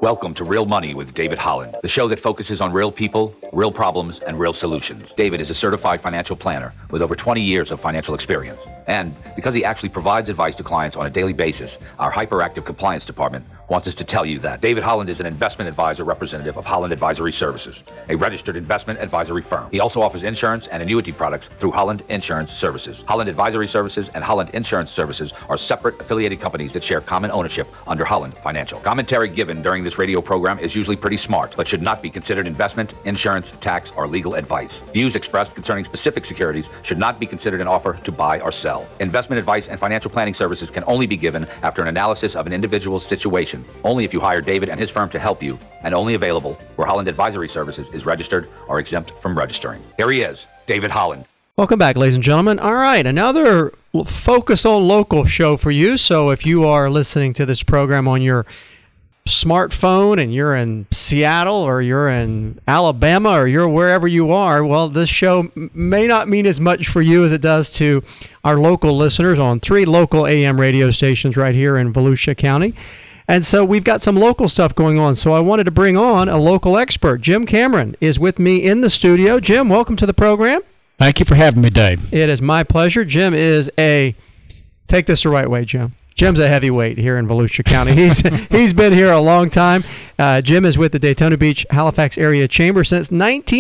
Welcome to Real Money with David Holland, the show that focuses on real people, real problems, and real solutions. David is a certified financial planner with over 20 years of financial experience. And because he actually provides advice to clients on a daily basis, our hyperactive compliance department wants us to tell you that David Holland is an investment advisor representative of Holland Advisory Services, a registered investment advisory firm. He also offers insurance and annuity products through Holland Insurance Services. Holland Advisory Services and Holland Insurance Services are separate affiliated companies that share common ownership under Holland Financial. Commentary given during this radio program is usually pretty smart, but should not be considered investment, insurance, tax, or legal advice. Views expressed concerning specific securities should not be considered an offer to buy or sell. Investment advice and financial planning services can only be given after an analysis of an individual's situation. Only if you hire David and his firm to help you, and only available where Holland Advisory Services is registered or exempt from registering. Here he is, David Holland. Welcome back, ladies and gentlemen. All right, another Focus on Local show for you. So if you are listening to this program on your smartphone and you're in Seattle or you're in Alabama or you're wherever you are, well, this show may not mean as much for you as it does to our local listeners on 3 local AM radio stations right here in Volusia County. And so we've got some local stuff going on. So I wanted to bring on a local expert. Jim Cameron is with me in the studio. Jim, welcome to the program. Thank you for having me, Dave. It is my pleasure. Jim is take this the right way, Jim. Jim's a heavyweight here in Volusia County. He's been here a long time. Jim is with the Daytona Beach, Halifax Area Chamber since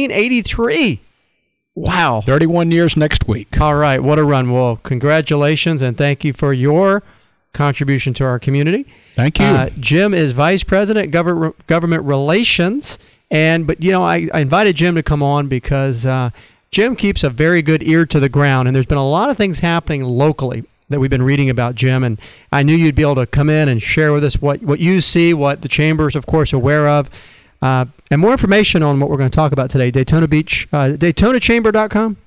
1983. Wow. 31 years next week. All right. What a run. Well, congratulations, and thank you for your contribution to our community. Thank you. Jim is Vice President, Government Relations. But, I invited Jim to come on because Jim keeps a very good ear to the ground, and there's been a lot of things happening locally that we've been reading about, Jim, and I knew you'd be able to come in and share with us what you see, what the Chamber's, of course, aware of, and more information on what we're going to talk about today. Daytona Beach, DaytonaChamber.com?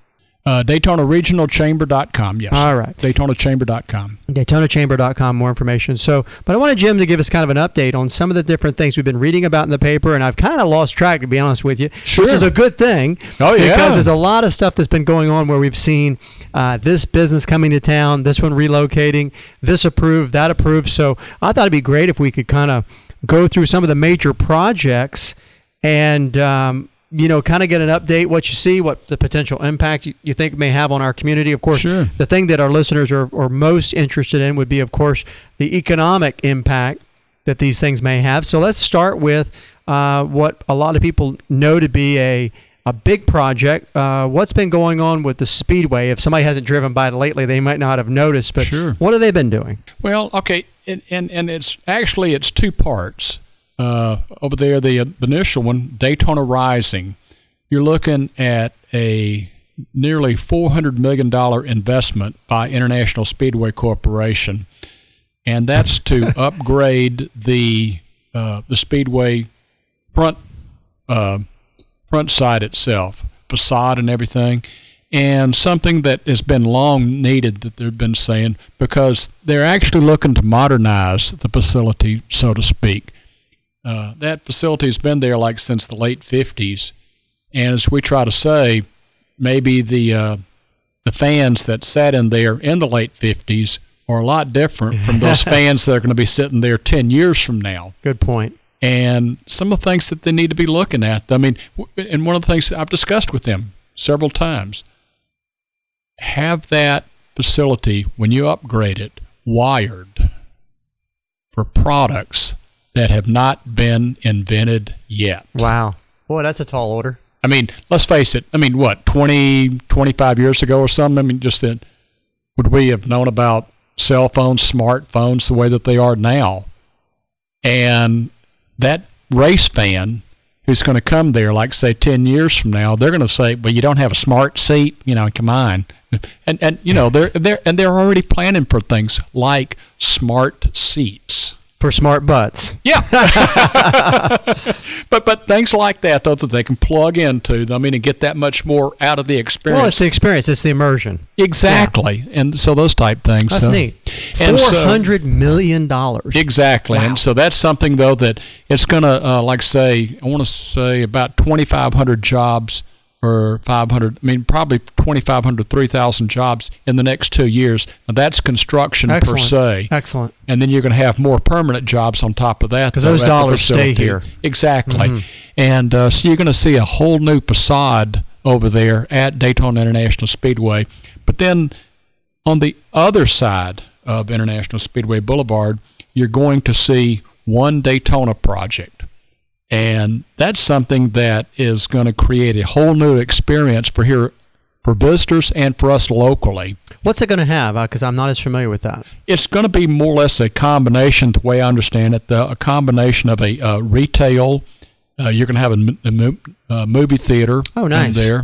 DaytonaRegionalChamber.com, yes. All right. DaytonaChamber.com. DaytonaChamber.com, more information. But I wanted Jim to give us kind of an update on some of the different things we've been reading about in the paper, and I've kind of lost track, to be honest with you, Sure. Which is a good thing. Oh, yeah. Because there's a lot of stuff that's been going on where we've seen this business coming to town, this one relocating, this approved, that approved. So I thought it'd be great if we could kind of go through some of the major projects and kind of get an update, what you see, what the potential impact you think may have on our community. Of course, Sure. The thing that our listeners are most interested in would be, of course, the economic impact that these things may have. So let's start with what a lot of people know to be a big project. What's been going on with the Speedway? If somebody hasn't driven by it lately, they might not have noticed, but Sure. What have they been doing? Well, okay, and it's 2 parts. Over there, the initial one, Daytona Rising, you're looking at a nearly $400 million investment by International Speedway Corporation, and that's to upgrade the Speedway front side itself, facade and everything, and something that has been long needed that they've been saying, because they're actually looking to modernize the facility, so to speak. That facility has been there since the late 50s, and as we try to say, maybe the fans that sat in there in the late 50s are a lot different from those fans that are going to be sitting there 10 years from now. Good point. And some of the things that they need to be looking at. I mean, and one of the things I've discussed with them several times, have that facility, when you upgrade it, wired for products that have not been invented yet. Wow. Boy, that's a tall order. I mean, let's face it. I mean, 20, 25 years ago or something? I mean, just that, would we have known about cell phones, smartphones the way that they are now? And that race fan who's going to come there, say 10 years from now, they're going to say, well, you don't have a smart seat, come on. And they're already planning for things like smart seats. For smart butts. Yeah. but things like that, though, that they can plug into, and get that much more out of the experience. Well, it's the experience. It's the immersion. Exactly. Yeah. And so those type things. That's neat. $400 million. Exactly. Wow. And so that's something, though, that it's going to, I want to say about 2,500 jobs or 500, probably 2,500, 3,000 jobs in the next 2 years. Now, that's construction per se. Excellent. And then you're going to have more permanent jobs on top of that. Because those dollars stay here. Exactly. And so you're going to see a whole new facade over there at Daytona International Speedway. But then on the other side of International Speedway Boulevard, you're going to see One Daytona project. And that's something that is going to create a whole new experience for visitors and for us locally. What's it going to have? Because I'm not as familiar with that. It's going to be more or less a combination, the way I understand it, a combination of a retail. You're going to have a movie theater in there.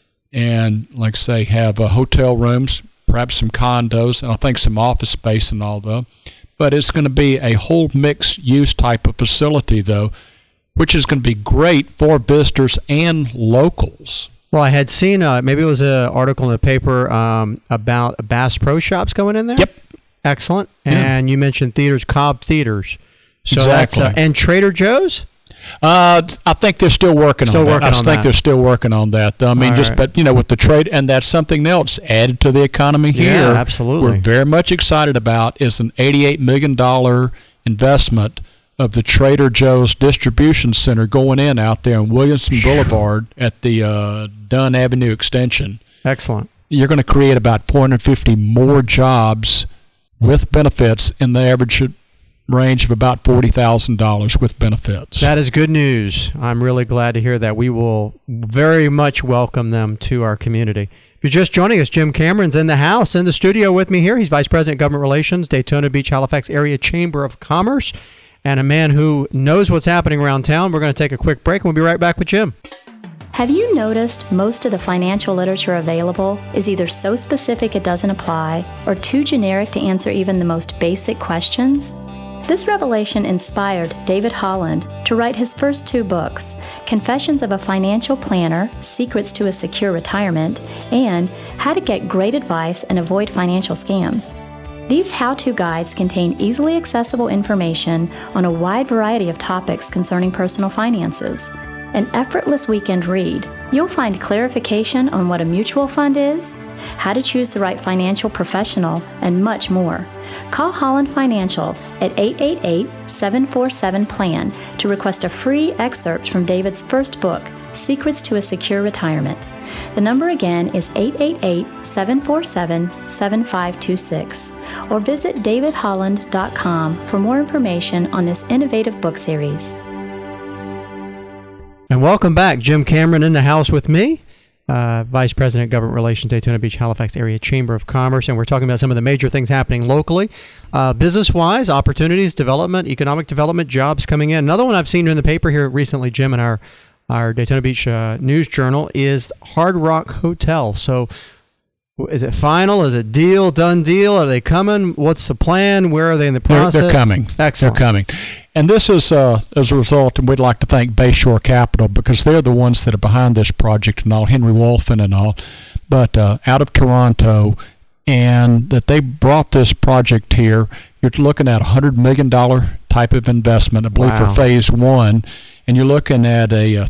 And, like I say, have hotel rooms, perhaps some condos, and I think some office space and all that. But it's going to be a whole mixed-use type of facility, though, which is going to be great for visitors and locals. Well, I had seen, maybe it was an article in the paper about Bass Pro Shops going in there. Yep. Excellent. And you mentioned theaters, Cobb Theaters. So exactly. And Trader Joe's? I think they're still working on that. I think they're still working on that. I mean, but with the trade, and that's something else added to the economy here. Yeah, absolutely. We're very much excited about is an $88 million investment of the Trader Joe's distribution center going in out there on Williamson Boulevard at the Dunn Avenue extension. Excellent. You're going to create about 450 more jobs with benefits in the average range of about $40,000 with benefits. That is good news. I'm really glad to hear that. We will very much welcome them to our community. If you're just joining us, Jim Cameron's in the house, in the studio with me here. He's Vice President of Government Relations, Daytona Beach, Halifax Area Chamber of Commerce, and a man who knows what's happening around town. We're going to take a quick break, and we'll be right back with Jim. Have you noticed most of the financial literature available is either so specific it doesn't apply or too generic to answer even the most basic questions? This revelation inspired David Holland to write his first 2 books, Confessions of a Financial Planner, Secrets to a Secure Retirement, and How to Get Great Advice and Avoid Financial Scams. These how-to guides contain easily accessible information on a wide variety of topics concerning personal finances. An effortless weekend read, you'll find clarification on what a mutual fund is, how to choose the right financial professional, and much more. Call Holland Financial at 888-747-PLAN to request a free excerpt from David's first book, Secrets to a Secure Retirement. The number again is 888-747-7526, or visit davidholland.com for more information on this innovative book series. And welcome back. Jim Cameron in the house with me, Vice President of Government Relations, Daytona Beach, Halifax Area Chamber of Commerce, and we're talking about some of the major things happening locally, business-wise, opportunities, development, economic development, jobs coming in. Another one I've seen in the paper here recently, Jim, in our Daytona Beach News Journal, is Hard Rock Hotel. So is it final? Is it done deal? Are they coming? What's the plan? Where are they in the process? They're coming. Excellent. They're coming. And this is as a result, and we'd like to thank Bayshore Capital because they're the ones that are behind this project and all, Henry Wolfen and all, but out of Toronto, and that they brought this project here. You're looking at a $100 million type of investment, I believe, for phase 1. And you're looking at a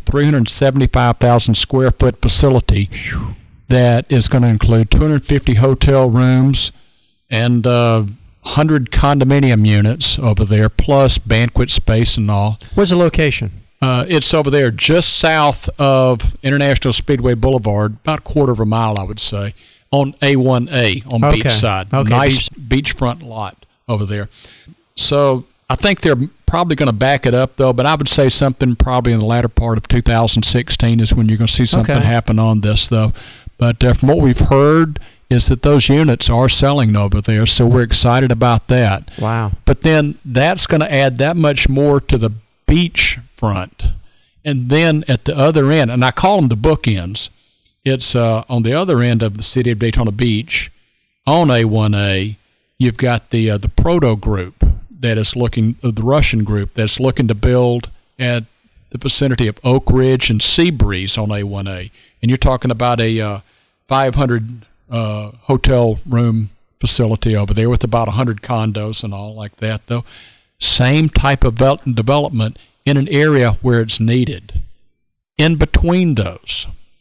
375,000 square foot facility that is going to include 250 hotel rooms and 100 condominium units over there, plus banquet space and all. Where's the location? It's over there just south of International Speedway Boulevard, about a quarter of a mile, I would say, on A1A on Beachside. Okay. Nice beachfront lot over there. So I think they're probably going to back it up, though, but I would say something probably in the latter part of 2016 is when you're going to see something happen on this, though. But from what we've heard is that those units are selling over there, so we're excited about that. Wow. But then that's going to add that much more to the beach front. And then at the other end, and I call them the bookends, it's on the other end of the city of Daytona Beach, on A1A, you've got the Proto Group that is looking, the Russian group that's looking to build at the vicinity of Oak Ridge and Seabreeze on A1A. And you're talking about a 500 hotel room facility over there with about 100 condos and all like that, though. Same type of development in an area where it's needed. In between those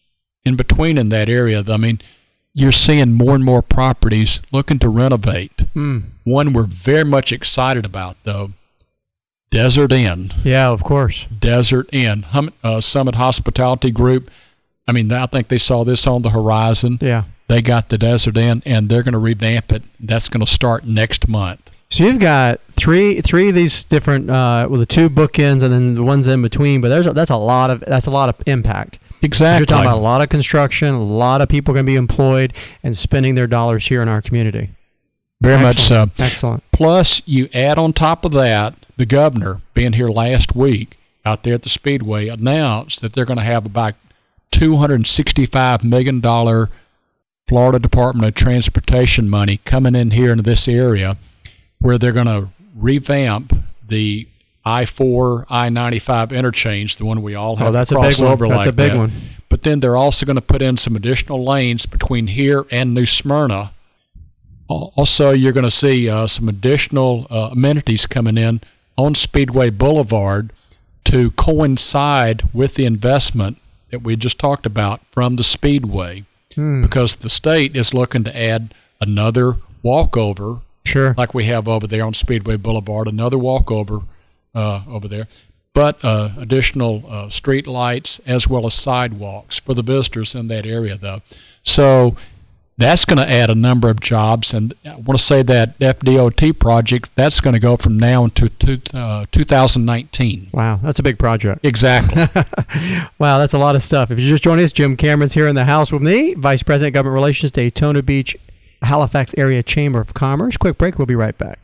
in between in that area, I mean, you're seeing more and more properties looking to renovate. One we're very much excited about, though, Desert Inn. Yeah, of course. Desert Inn. Summit Hospitality Group. I mean, I think they saw this on the horizon. Yeah. They got the Desert Inn, and they're going to revamp it. That's going to start next month. So you've got three of these different, the two bookends and then the ones in between. But that's a lot of impact. Exactly. You're talking about a lot of construction, a lot of people going to be employed and spending their dollars here in our community. Very much so. Excellent. Plus, you add on top of that, the governor, being here last week out there at the Speedway, announced that they're going to have about $265 million Florida Department of Transportation money coming in here into this area where they're going to revamp the I-4, I-95 interchange, the one we all have that's a big one. over That's like a big that. one. But then they're also going to put in some additional lanes between here and New Smyrna. Also, you're going to see some additional amenities coming in on Speedway Boulevard to coincide with the investment that we just talked about from the Speedway, because the state is looking to add another walkover, Sure. like we have over there on Speedway Boulevard, another walkover over there, but additional street lights as well as sidewalks for the visitors in that area, though. So that's going to add a number of jobs, and I want to say that FDOT project, that's going to go from now into 2019. Wow, that's a big project. Exactly. Wow, that's a lot of stuff. If you're just joining us, Jim Cameron's here in the house with me, Vice President of Government Relations, Daytona Beach, Halifax Area Chamber of Commerce. Quick break, we'll be right back.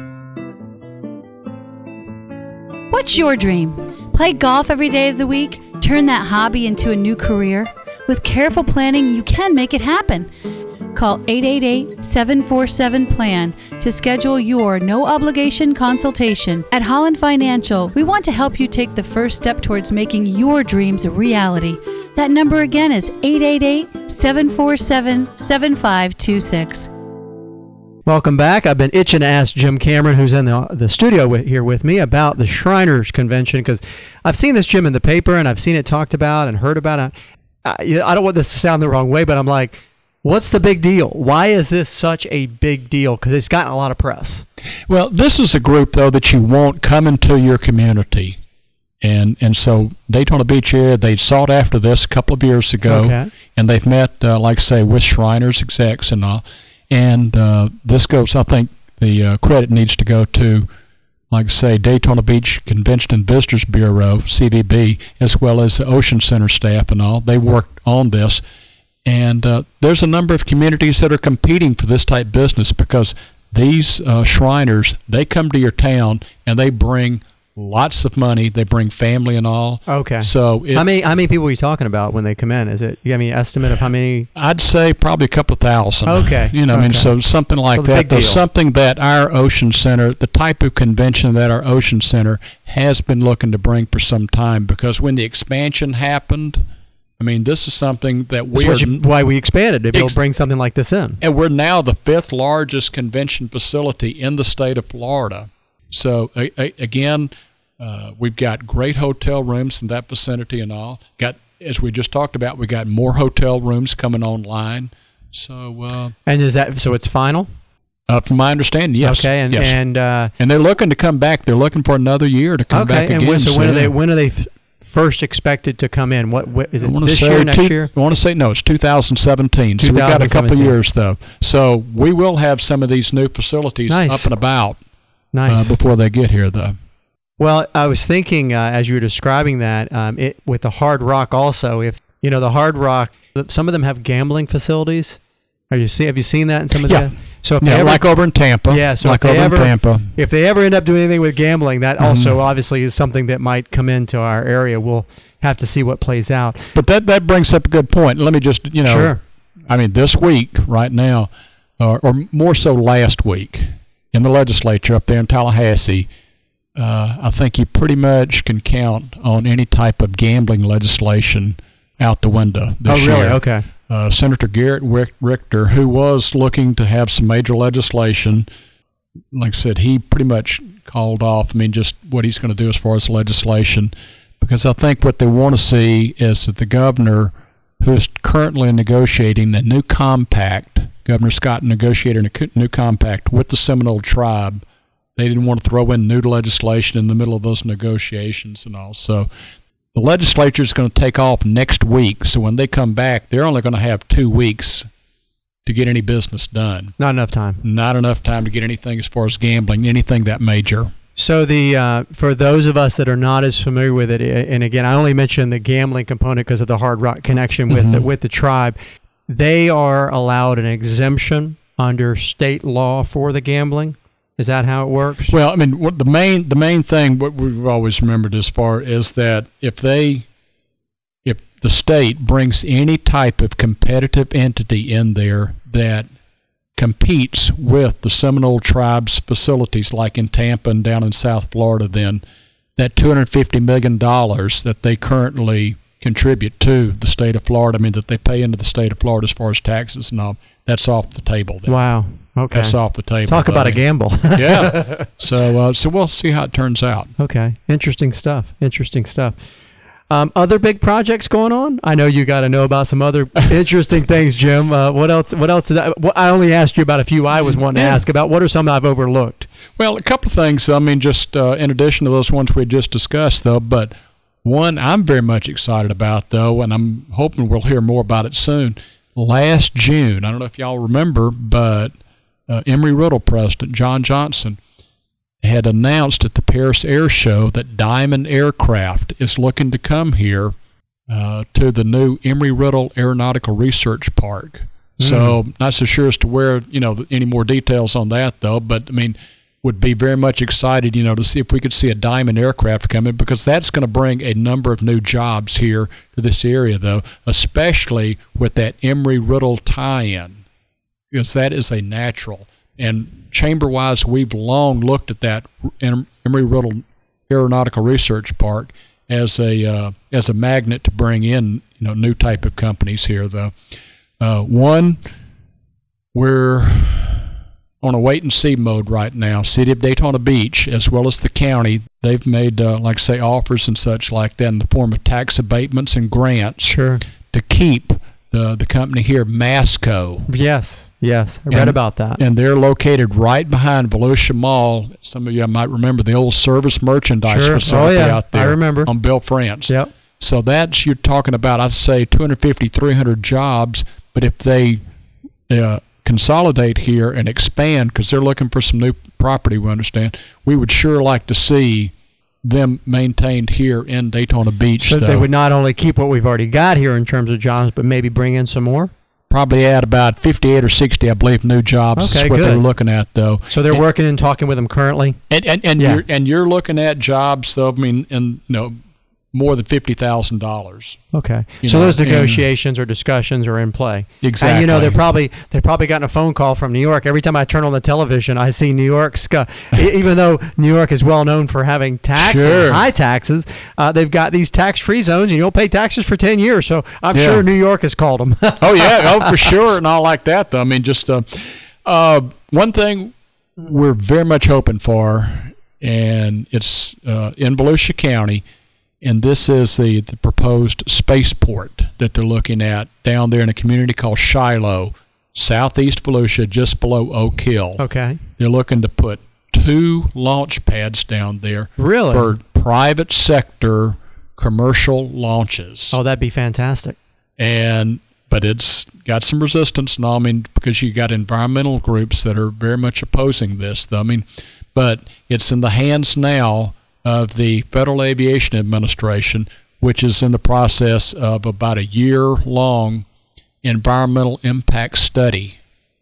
What's your dream? Play golf every day of the week? Turn that hobby into a new career? With careful planning, you can make it happen. Call 888-747-PLAN to schedule your no-obligation consultation. At Holland Financial, we want to help you take the first step towards making your dreams a reality. That number again is 888-747-7526. Welcome back. I've been itching to ask Jim Cameron, who's in the studio here with me, about the Shriners Convention, because I've seen this, Jim, in the paper, and I've seen it talked about and heard about it. I don't want this to sound the wrong way, but I'm like, what's the big deal? Why is this such a big deal? Because it's gotten a lot of press. Well, this is a group, though, that you want coming to your community. And so Daytona Beach area, they sought after this a couple of years ago, Okay. and they've met, like I say, with Shriners execs and all. And this goes, I think the credit needs to go to, like I say, Daytona Beach Convention and Visitors Bureau, CVB, as well as the Ocean Center staff and all. They worked on this. And there's a number of communities that are competing for this type business because these Shriners, they come to your town and they bring lots of money. They bring family and all. Okay. So How many people are you talking about when they come in? Is it, you have any estimate of how many? I'd say probably a couple thousand. Okay. You know, I mean, Okay. so something like So the that. big deal. There's something that our Ocean Center, the type of convention that our Ocean Center has been looking to bring for some time, because when the expansion happened, I mean, this is something that Why we expanded, to be able to bring something like this in. and we're now the 5th largest convention facility in the state of Florida. So again, we've got great hotel rooms in that vicinity and all. Got, as we just talked about, we got more hotel rooms coming online. So And is that, so it's final? from my understanding, yes. Okay, and yes. and they're looking to come back. They're looking for another year to come back okay, again. and when yeah. are they first expected to come in? What is I it, wanna this say year, next year? I want to say, no, it's 2017. So we've got a couple of 2017. years, though. So we will have some of these new facilities Nice. up and about Nice. before they get here, though. Well, I was thinking as you were describing that, it with the Hard Rock also, if you know the Hard Rock, some of them have gambling facilities. Have you seen that in some of Yeah. the? So if Yeah, they ever, like over in Tampa. Yeah, so like if they over ever- in Tampa. if they ever end up doing anything with gambling, that also obviously is something that might come into our area. We'll have to see what plays out. But that brings up a good point. Let me just, Sure. I mean, this week, right now, or more so last week, in the legislature up there in Tallahassee, I think you pretty much can count on any type of gambling legislation out the window this Oh, really? year. Okay. Senator Garrett Richter, who was looking to have some major legislation, like I said, he pretty much called off, just what he's going to do as far as legislation, because I think what they want to see is that the governor who's currently negotiating a new compact. Governor Scott negotiated a new compact with the Seminole tribe. They didn't want to throw in new legislation in the middle of those negotiations and all. So the legislature is going to take off next week. So when they come back, they're only going to have 2 weeks to get any business done. Not enough time. Not enough time to get anything as far as gambling, anything that major. So for those of us that are not as familiar with it, and again, I only mentioned the gambling component because of the Hard Rock connection with the tribe. They are allowed an exemption under state law for the gambling. Is that how it works? Well, I mean, what the main thing what we've always remembered as far is that if the state brings any type of competitive entity in there that competes with the Seminole Tribe's facilities, like in Tampa and down in South Florida, then that $250 million that they currently contribute to the state of Florida, I mean, that they pay into the state of Florida as far as taxes and all, that's off the table then. Wow. Okay. That's off the table. Talk about a gamble. Yeah. So we'll see how it turns out. Okay. Interesting stuff. Other big projects going on? I know you got to know about some other interesting things, Jim. What else? I only asked you about a few I was wanting to ask about. What are some I've overlooked? Well, a couple of things. I mean, just in addition to those ones we just discussed, though, but one I'm very much excited about, though, and I'm hoping we'll hear more about it soon. Last June, I don't know if y'all remember, but Embry-Riddle president John Johnson had announced at the Paris Air Show that Diamond Aircraft is looking to come here to the new Embry-Riddle Aeronautical Research Park. So not so sure as to where, any more details on that, though, but, I mean, would be very much excited, to see if we could see a Diamond aircraft come in, because that's going to bring a number of new jobs here to this area, though, especially with that Embry-Riddle tie-in, because that is a natural. And chamber-wise, we've long looked at that Embry-Riddle Aeronautical Research Park as a magnet to bring in, new type of companies here, though. One, we're on a wait-and-see mode right now. City of Daytona Beach, as well as the county, they've made, offers and such like that in the form of tax abatements and grants to keep the company here, Masco. Yes, I read about that. And they're located right behind Volusia Mall. Some of you might remember the old Service Merchandise facility out there. I remember. On Belle France. Yep. So that's, you're talking about, I'd say, 250, 300 jobs, but if they consolidate here and expand, because they're looking for some new property, we understand, we would sure like to see them maintained here in Daytona Beach. So they would not only keep what we've already got here in terms of jobs, but maybe bring in some more? Probably add about 58 or 60, I believe, new jobs. Okay, is what good. they're looking at, though. So they're working and talking with them currently? And you're looking at jobs, though, I mean, more than $50,000. Okay. So those negotiations or discussions are in play. Exactly. And they've probably gotten a phone call from New York. Every time I turn on the television, I see New York's even though New York is well known for having high taxes, they've got these tax-free zones, and you'll pay taxes for 10 years. So I'm sure New York has called them. For sure, and all like that, though. I mean, just one thing we're very much hoping for, and it's in Volusia County. And this is the proposed spaceport that they're looking at down there in a community called Shiloh, southeast Volusia, just below Oak Hill. Okay. They're looking to put 2 launch pads down there. Really? For private sector commercial launches. Oh, that'd be fantastic. But it's got some resistance, and all, I mean, because you got environmental groups that are very much opposing this, though. I mean, but it's in the hands now of the Federal Aviation Administration, which is in the process of about a year-long environmental impact study.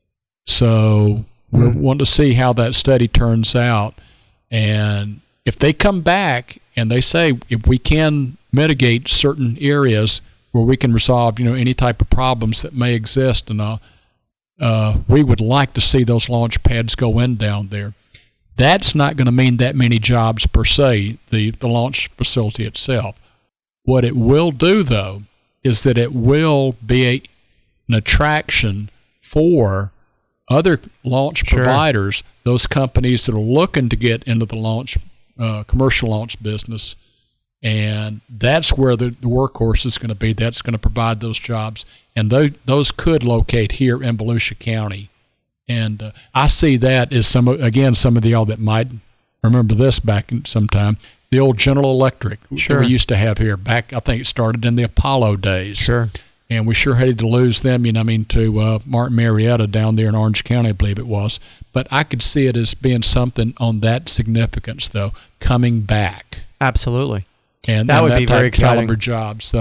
So we want to see how that study turns out. And if they come back and they say, if we can mitigate certain areas where we can resolve, any type of problems that may exist, and we would like to see those launch pads go in down there. That's not going to mean that many jobs per se, the launch facility itself. What it will do, though, is that it will be an attraction for other launch providers, those companies that are looking to get into the launch, commercial launch business, And that's where the workhorse is going to be. That's going to provide those jobs. And those could locate here in Volusia County. And I see that as some of the y'all that might remember this back in some time, the old General Electric that we used to have here back, I think it started in the Apollo days. Sure. And we sure hated to lose them, to Martin Marietta down there in Orange County, I believe it was. But I could see it as being something on that significance, though, coming back. Absolutely. And that would be very exciting. Caliber jobs.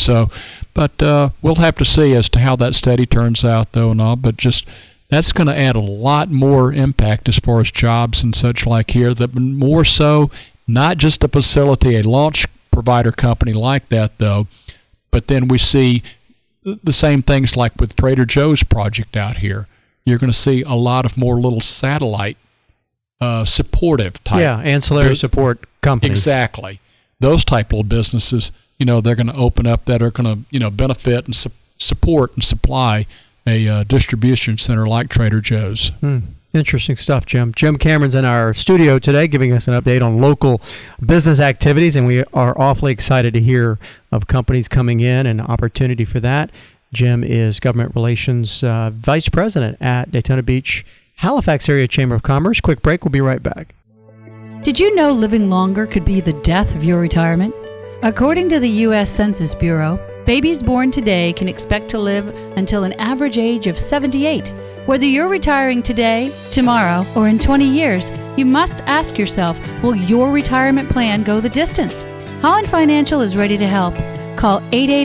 But we'll have to see as to how that study turns out, though, and all. But just that's going to add a lot more impact as far as jobs and such like here. That more so, not just a facility, a launch provider company like that, though, but then we see the same things like with Trader Joe's project out here. You're going to see a lot of more little satellite supportive type. Yeah, ancillary support companies. Exactly. Those type of businesses, they're going to open up that are going to, benefit and support and supply a distribution center like Trader Joe's. Interesting stuff, Jim. Jim Cameron's in our studio today giving us an update on local business activities, and we are awfully excited to hear of companies coming in and opportunity for that. Jim is Government Relations Vice President at Daytona Beach, Halifax Area Chamber of Commerce. Quick break. We'll be right back. Did you know living longer could be the death of your retirement? According to the U.S. Census Bureau, babies born today can expect to live until an average age of 78. Whether you're retiring today, tomorrow, or in 20 years, you must ask yourself, will your retirement plan go the distance? Holland Financial is ready to help. Call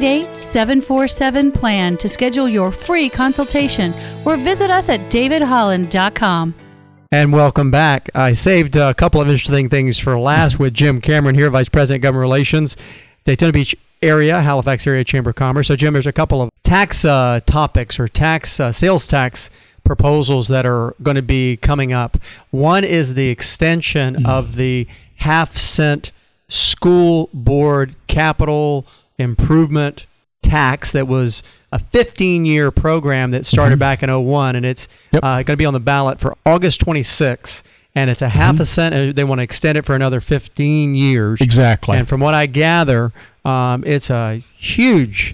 888-747-PLAN to schedule your free consultation or visit us at davidholland.com. And welcome back. I saved a couple of interesting things for last with Jim Cameron here, Vice President, Government Relations, Daytona Beach area, Halifax Area Chamber of Commerce. So, Jim, there's a couple of tax topics or sales tax proposals that are going to be coming up. One is the extension of the half-cent school board capital improvement tax that was a 15-year program that started back in 2001, and it's going to be on the ballot for August 26th, and it's a half a cent, and they want to extend it for another 15 years. Exactly. And from what I gather, it's a huge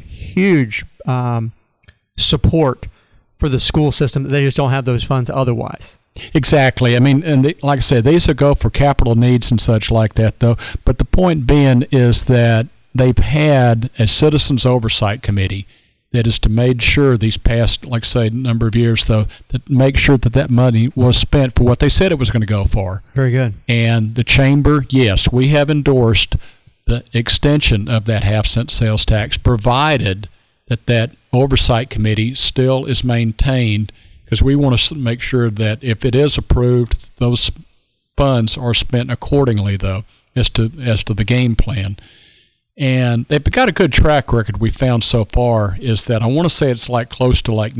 support for the school system. They just don't have those funds otherwise. Exactly. I mean, and like I said, these will go for capital needs and such like that, though. But the point being is that they've had a citizens oversight committee that is to make sure these past, like I say, number of years, though, that make sure that money was spent for what they said it was going to go for. Very good. And the chamber, yes, we have endorsed the extension of that half-cent sales tax, provided that oversight committee still is maintained, because we want to make sure that if it is approved, those funds are spent accordingly, though, as to the game plan. And they've got a good track record we found so far, is that I want to say it's like close to like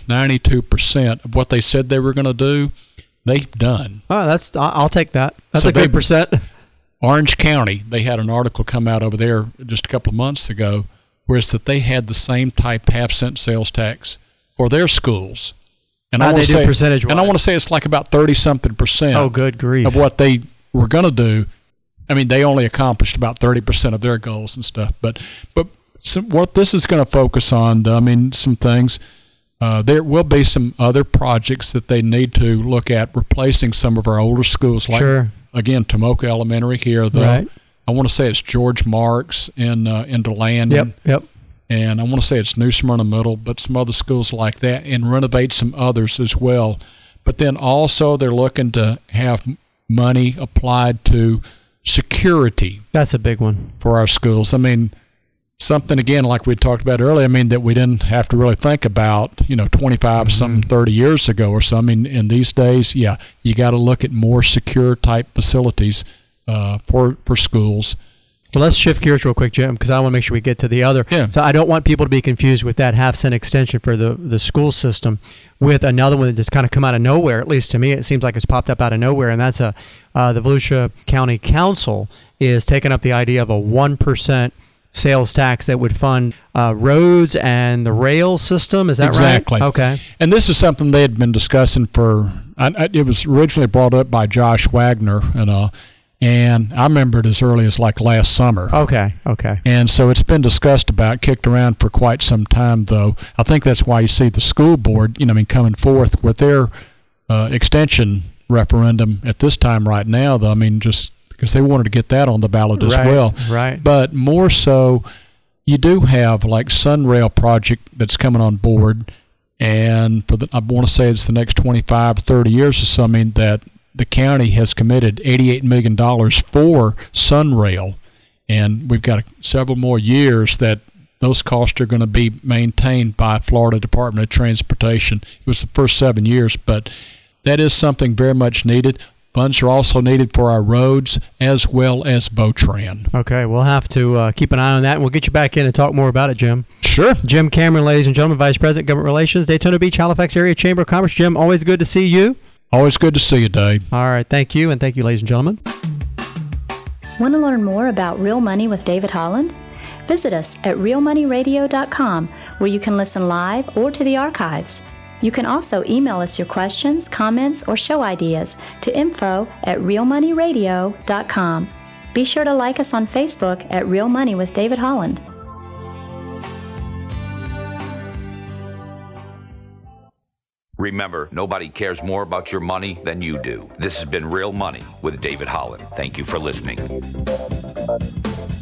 92% of what they said they were going to do, they've done. Oh, I'll take that. That's a good percent. Orange County, they had an article come out over there just a couple of months ago, where it's that they had the same type half-cent sales tax for their schools. And I want to say percentage-wise. And I want to say it's like about 30-something%. Oh, good grief. Of what they were going to do. I mean, they only accomplished about 30% of their goals and stuff. But what this is going to focus on, I mean, some things. There will be some other projects that they need to look at replacing some of our older schools, like, again, Tomoka Elementary here, though. Right. I want to say it's George Marks in DeLandon. Yep. And I want to say it's New Smyrna Middle, but some other schools like that, and renovate some others as well. But then also they're looking to have money applied to security. That's a big one. For our schools. I mean, something, again, like we talked about earlier, I mean, that we didn't have to really think about, 25, some 30 years ago or so. I mean, in these days, you got to look at more secure type facilities for schools. Well, let's shift gears real quick, Jim, because I want to make sure we get to the other. Yeah. So I don't want people to be confused with that half-cent extension for the school system with another one that just kind of come out of nowhere. At least to me, it seems like it's popped up out of nowhere, and that's the Volusia County Council is taking up the idea of a 1% sales tax that would fund roads and the rail system. Is that exactly. right? Okay. And this is something they had been discussing it was originally brought up by Josh Wagner, And I remember it as early as like last summer. Okay. And so it's been discussed about, kicked around for quite some time, though. I think that's why you see the school board, coming forth with their extension referendum at this time right now, though. Just because they wanted to get that on the ballot as well. Right. But more so, you do have like Sunrail project that's coming on board, and I want to say it's the next 25, 30 years or something that the county has committed $88 million for Sunrail, and we've got several more years that those costs are going to be maintained by Florida Department of Transportation. It was the first 7 years, but that is something very much needed. Funds are also needed for our roads as well as Votran. Okay, we'll have to keep an eye on that, and we'll get you back in and talk more about it, Jim. Sure. Jim Cameron, ladies and gentlemen, Vice President, Government Relations, Daytona Beach, Halifax Area Chamber of Commerce. Jim, always good to see you. Always good to see you, Dave. All right, thank you, and thank you, ladies and gentlemen. Want to learn more about Real Money with David Holland? Visit us at realmoneyradio.com, where you can listen live or to the archives. You can also email us your questions, comments, or show ideas to info@realmoneyradio.com. Be sure to like us on Facebook at Real Money with David Holland. Remember, nobody cares more about your money than you do. This has been Real Money with David Holland. Thank you for listening.